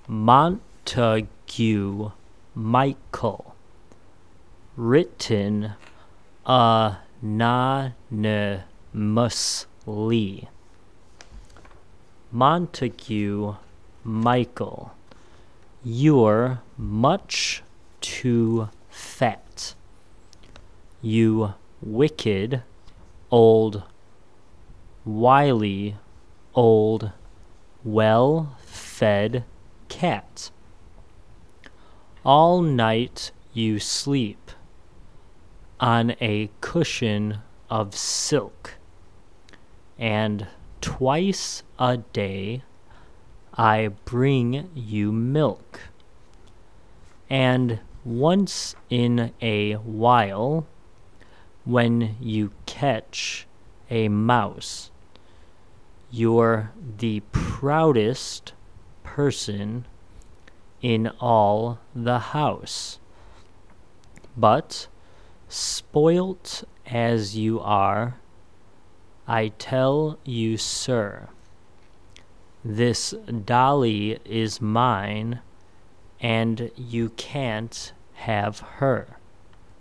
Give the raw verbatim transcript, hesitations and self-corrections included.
Montague Michael, written anonymously. Montague Michael, you're much too fat, you wicked old wily old well-fed cat. All night you sleep on a cushion of silk, and twice a day I bring you milk, and once in a while, when you catch a mouse, you're the proudest person in all the house. But, spoilt as you are, I tell you, sir, this dolly is mine, and you can't have her.